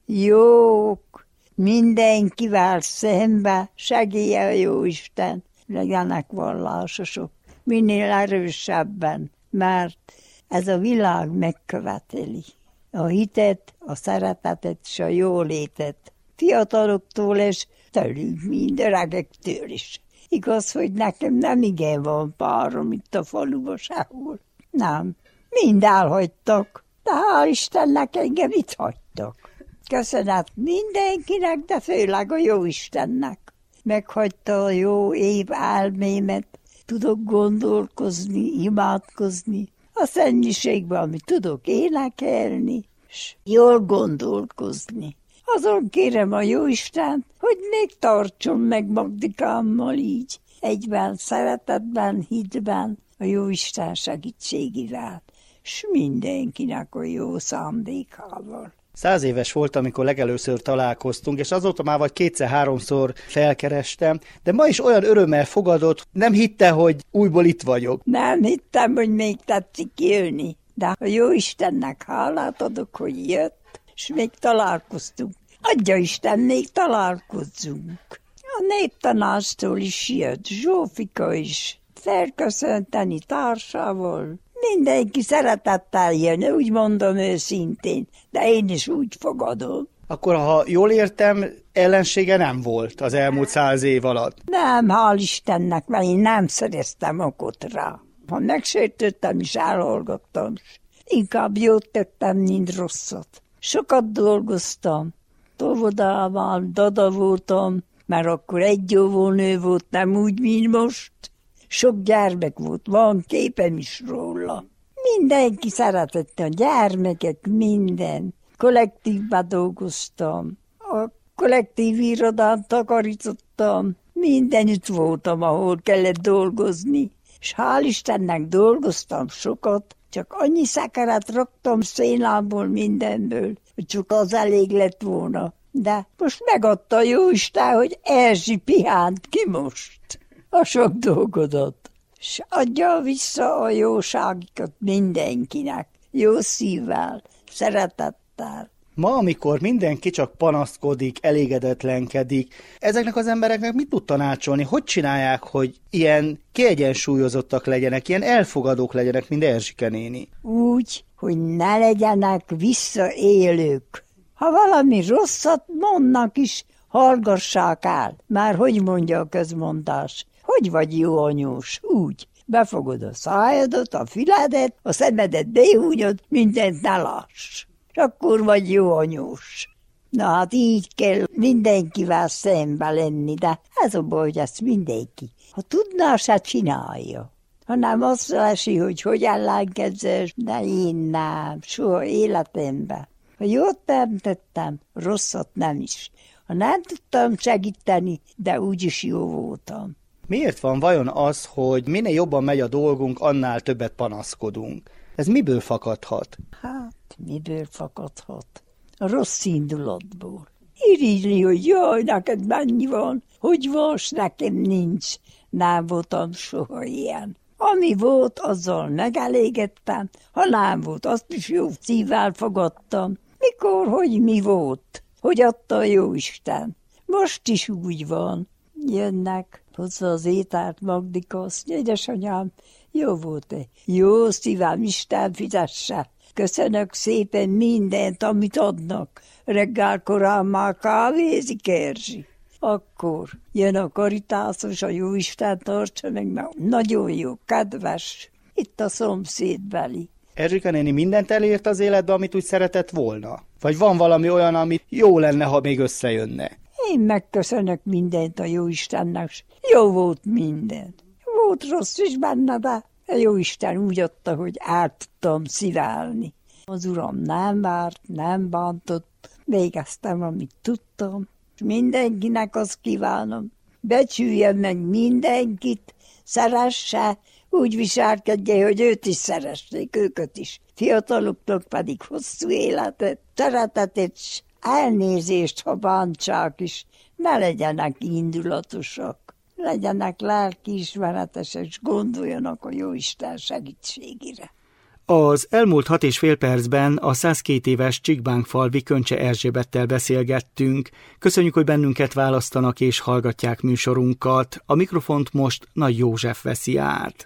[SPEAKER 6] jók, mindenkivel szembe, segélye a Jóisten, legyenek vallásosok, minél erősebben, mert ez a világ megköveteli a hitet, a szeretetet és a jólétet. Fiataloktól és tőlünk, mind öregektől is. Igaz, hogy nekem nem igen van párom itt a faluban sehol. Nem, mind elhagytak, de hál' Istennek engem itt hagytak. Köszönet mindenkinek, de főleg a Jóistennek. Meghagyta a jó év álmémet, tudok gondolkozni, imádkozni, a szennyiségben, amit tudok énekelni, és jól gondolkozni. Azon kérem a Jóistent, hogy még tartson meg Magdikámmal így, egyben szeretetben, hitben, a Jóisten segítségével, s mindenkinek a jó szándékával.
[SPEAKER 1] Száz éves volt, amikor legelőször találkoztunk, és azóta már vagy kétszer-háromszor felkerestem, de ma is olyan örömmel fogadott, nem hitte, hogy újból itt vagyok.
[SPEAKER 6] Nem hittem, hogy még tetszik jönni, de a Jóistennek hálát adok, hogy jött, és még találkoztunk. Adja Isten, még találkozzunk. A néptanástól is jött, Zsófika is, felköszönteni társával. Mindenki szeretettel jön, úgy mondom őszintén, de én is úgy fogadom.
[SPEAKER 1] Akkor, ha jól értem, ellensége nem volt az elmúlt száz év alatt?
[SPEAKER 6] Nem, hál' Istennek, mert én nem szereztem okot rá. Ha megsértődtem is, elhallgattam. Inkább jót tettem, mint rosszat. Sokat dolgoztam. Tovodában, dada voltam, mert akkor egy óvónő volt, nem úgy, mint most. Sok gyermek volt, van képem is róla. Mindenki szeretett, a gyermekek, minden. Kollektívben dolgoztam, a kollektív irodán takarítottam, mindenütt voltam, ahol kellett dolgozni. És hál' Istennek dolgoztam sokat, csak annyi szekeret raktam szénából mindenből, hogy csak az elég lett volna. De most megadta a Jóisten, hogy Erzsi pihánt ki most a sok dolgodat, és adja vissza a jóságikat mindenkinek, jó szívvel, szeretettel.
[SPEAKER 1] Ma, amikor mindenki csak panaszkodik, elégedetlenkedik, ezeknek az embereknek mit tud tanácsolni? Hogy csinálják, hogy ilyen kiegyensúlyozottak legyenek, ilyen elfogadók legyenek, mint Erzsike néni?
[SPEAKER 6] Úgy, hogy ne legyenek visszaélők. Ha valami rosszat mondnak is, hallgassák el. Már hogy mondja a közmondás? Hogy vagy jó anyós? Úgy. Befogod a szájadat, a füledet, a szemedet behúnyod, mindent ne láss. És akkor vagy jó anyós. Na hát így kell mindenkivel szembe lenni, de ez a baj, hogy ezt mindenki. Ha tudná, se csinálja. Hanem azt lesi, hogy hogy ellenkezés, de én nem, soha életemben. Ha jót nem tettem, rosszat nem is. Ha nem tudtam segíteni, de úgyis jó voltam.
[SPEAKER 1] Miért van vajon az, hogy minél jobban megy a dolgunk, annál többet panaszkodunk? Ez miből fakadhat?
[SPEAKER 6] Hát, miből fakadhat? A rossz indulatból. Irigyli, hogy jaj, neked mennyi van, hogy van, s nekem nincs. Nem voltam soha ilyen. Ami volt, azzal megelégedtem, ha nem volt, azt is jó szívvel fogadtam. Mikor, hogy mi volt, hogy adta a Jóisten. Most is úgy van. Jönnek, hozza az ételt Magdika, azt mondja, édesanyám, jó volt-e? Jó szívem, Isten fizesse. Köszönök szépen mindent, amit adnak. Reggel korán már kávézik Erzsi. Akkor jön a karitászos, a Jóisten tartsa meg, mert nagyon jó, kedves. Itt a szomszédbeli.
[SPEAKER 1] Erzsike néni mindent elért az életbe, amit úgy szeretett volna? Vagy van valami olyan, ami jó lenne, ha még összejönne?
[SPEAKER 6] Én megköszönök mindent a Jóistennek, jó volt minden. Volt rossz is benne, de a Jóisten úgy adta, hogy át tudtam szíválni. Az Uram nem várt, nem bántott, végeztem, amit tudtam. Mindenkinek azt kívánom, becsüljen meg mindenkit, szeresse, úgy viselkedje, hogy őt is szeressék, őket is. Fiataloknak pedig hosszú életet, szeretetet, elnézést, ha bántsák is. Ne legyenek indulatosak, legyenek lelkiismeretesek, és gondoljanak a Jóisten segítségére.
[SPEAKER 1] Az elmúlt hat és fél percben a százkét éves Csíkbánkfalvi Köncse Erzsébettel beszélgettünk. Köszönjük, hogy bennünket választanak és hallgatják műsorunkat. A mikrofont most Nagy József veszi át.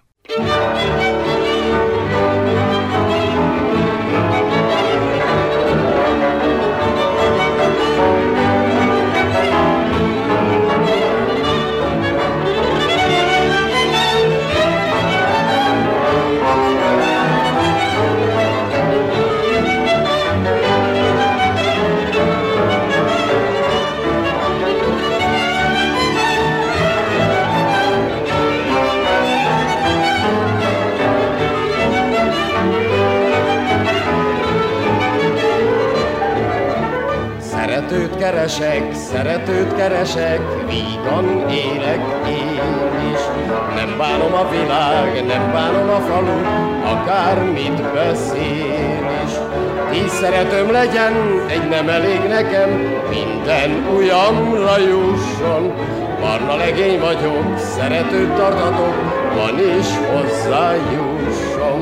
[SPEAKER 10] Szeretőt keresek, szeretőt keresek, vígan élek én is. Nem bánom a világ, nem bánom a falu, akármit beszél is. Tíz szeretőm legyen, egy nem elég nekem, minden ujjamra jusson. Barna legény vagyok, szeretőt tartatok, van is hozzá jusson.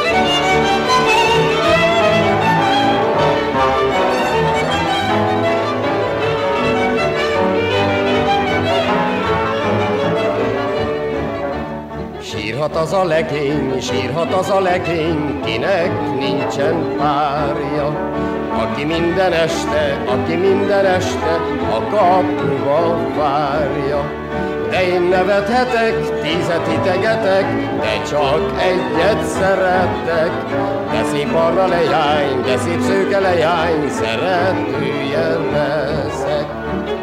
[SPEAKER 10] Sírhat az a legény, sírhat az a legény, kinek nincsen párja. Aki minden este, aki minden este a kapuba várja. De én nevethetek, tízet hitegetek, de csak egyet szeretek. De szép arra lejány, de szép szőke lejány, szeretője leszek.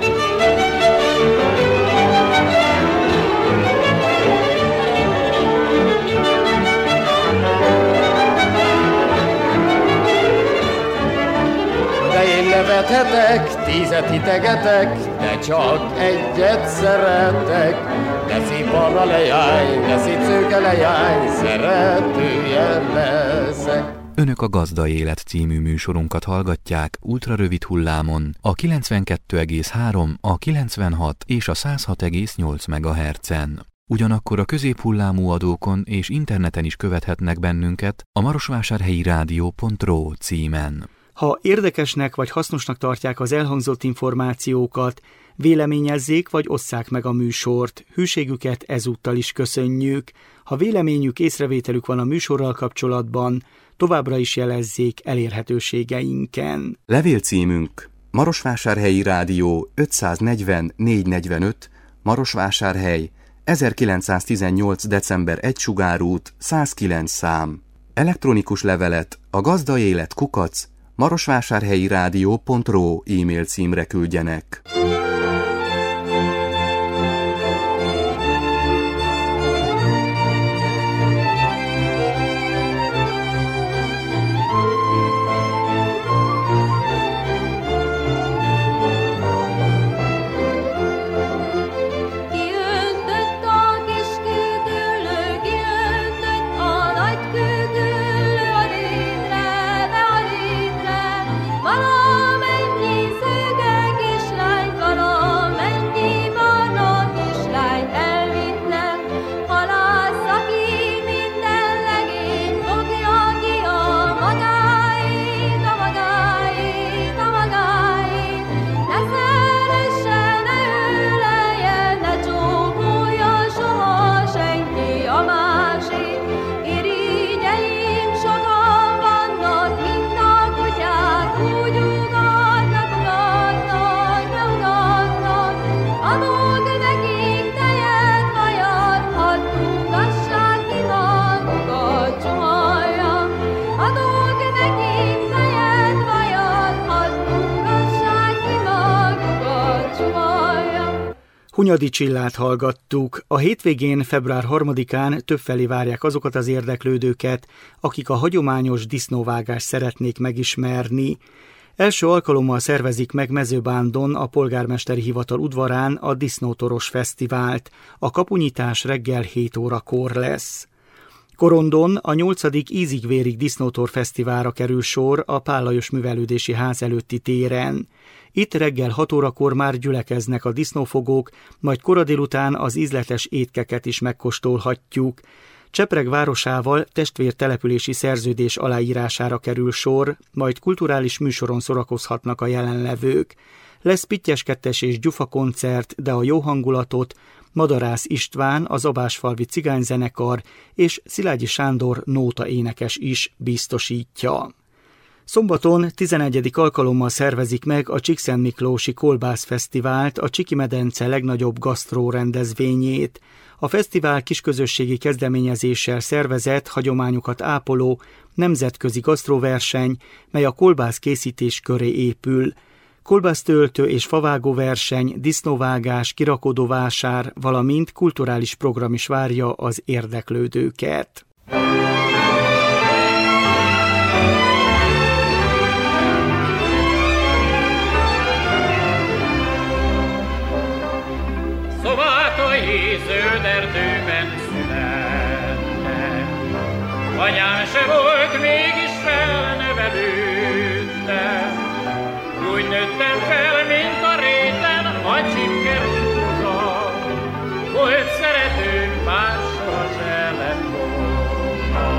[SPEAKER 10] Nevethetek, tízet hitegetek, de csak egyet szeretek. De szép arra lejány, de szép szőke lejány, szeretője leszek.
[SPEAKER 2] Önök a Gazda Élet című műsorunkat hallgatják ultrarövid hullámon a kilencvenkettő egész három, a kilencvenhat és a száz hat egész nyolc megahertzen. Ugyanakkor a középhullámú adókon és interneten is követhetnek bennünket a marosvásárhelyi rádió pont ro címen.
[SPEAKER 1] Ha érdekesnek vagy hasznosnak tartják az elhangzott információkat, véleményezzék vagy osszák meg a műsort. Hűségüket ezúttal is köszönjük. Ha véleményük, észrevételük van a műsorral kapcsolatban, továbbra is jelezzék elérhetőségeinken.
[SPEAKER 2] Levélcímünk Marosvásárhelyi Rádió ötszáznegyven négyszáznegyvenöt, Marosvásárhely, ezerkilencszáztizennyolc. december egy Sugárút, száz kilenc szám. Elektronikus levelet a gazdaélet kukac marosvásárhelyi rádió pont ro e-mail címre küldjenek.
[SPEAKER 1] Hunyadi Csillát hallgattuk. A hétvégén, február harmadikán többfelé várják azokat az érdeklődőket, akik a hagyományos disznóvágást szeretnék megismerni. Első alkalommal szervezik meg Mezőbándon a polgármesteri hivatal udvarán a Disznótoros Fesztivált. A kapunyítás reggel hét órakor lesz. Korondon a nyolcadik Ízig-vérig Disznótor Fesztiválra kerül sor a Pál Lajos Művelődési Ház előtti téren. Itt reggel hat órakor már gyülekeznek a disznófogók, majd kora délután az ízletes étkeket is megkóstolhatjuk. Csepreg városával testvértelepülési szerződés aláírására kerül sor, majd kulturális műsoron szórakozhatnak a jelenlevők. Lesz pittyeskettes és gyufa koncert, de a jó hangulatot Madarász István, az Abásfalvi Cigányzenekar és Szilágyi Sándor nóta énekes is biztosítja. Szombaton tizenegyedik alkalommal szervezik meg a Csíkszentmiklósi Kolbászfesztivált, a Csiki-medence legnagyobb gasztró rendezvényét. A fesztivál kisközösségi kezdeményezéssel szervezett, hagyományokat ápoló nemzetközi gasztróverseny, mely a kolbász készítés köré épül. Kolbásztöltő és favágó verseny, disznóvágás, kirakodóvásár, valamint kulturális program is várja az érdeklődőket.
[SPEAKER 9] Szovátai zöld erdőben születtem, anyám se volt, mégis felnevelődtem. Úgy nőttem fel, mint a réten a csipke rózsa, volt szeretőm, bár soha se lett volna.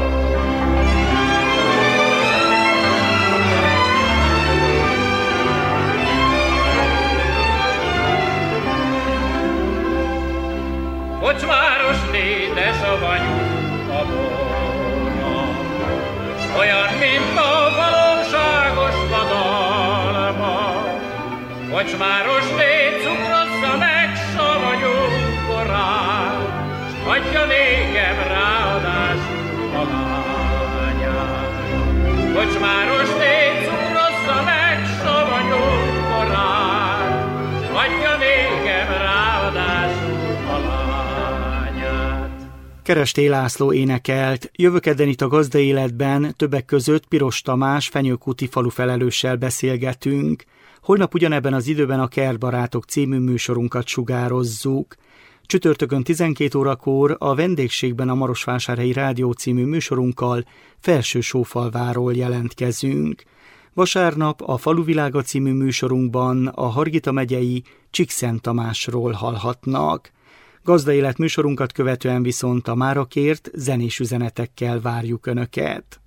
[SPEAKER 9] Kocsmáros léte savanyú a borna, olyan, mint a valóságos vadalma. Kocsmáros lét cukrozza meg savanyú korát, s hagyja nékem ráadásul a lányát. Kocsmáros lét cukrozza meg savanyú korát, s hagyja nékem ráadásul a lányát.
[SPEAKER 1] Keresté László énekelt. Jövő kedden itt a Gazdaéletben többek között Piros Tamás Fenyőkúti falufelelőssel beszélgetünk. Holnap ugyanebben az időben a Kertbarátok című műsorunkat sugározzuk. Csütörtökön tizenkét órakor a vendégségben a Marosvásárhelyi Rádió című műsorunkkal Felső-Sófalváról jelentkezünk. Vasárnap a Faluvilága című műsorunkban a Hargita megyei Csíkszent Tamásról hallhatnak. Gazdaélet műsorunkat követően viszont a mára kért zenés üzenetekkel várjuk Önöket.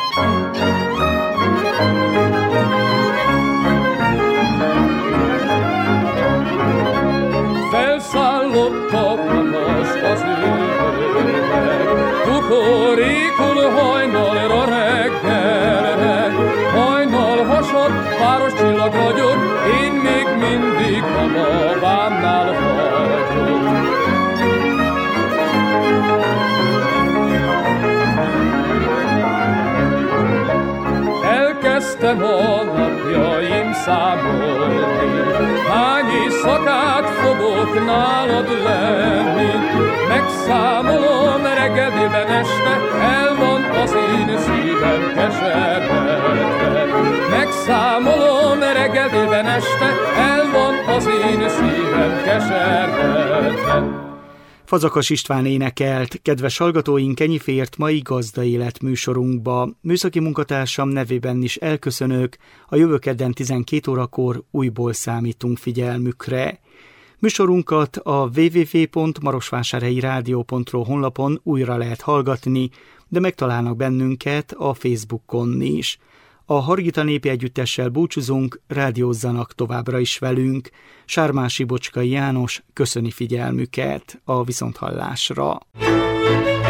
[SPEAKER 11] Felszállott a magas az űrnek, kukorikul hajnalra reggelre, hajnal hasad, város csillag ragyog, én még mindig a babámnál vagyok. Elkezdtem a napjaim számolni, hány éjszakát fogok nálad lenni. Megszámolom reggelében este, el van az én szívem keseredve. Megszámolom reggelében este, el van az én szívem keseredve.
[SPEAKER 1] Fazakas István énekelt, kedves hallgatóink, ennyi fért mai Gazdaélet műsorunkba. Műszaki munkatársam nevében is elköszönök, a jövő kedden tizenkét órakor újból számítunk figyelmükre. Műsorunkat a double-u double-u double-u pont marosvásárhelyi rádió pont ro honlapon újra lehet hallgatni, de megtalálnak bennünket a Facebookon is. A Hargita Népi Együttessel búcsúzunk, rádiózzanak továbbra is velünk. Sármási Bocskai János köszöni figyelmüket, a viszonthallásra.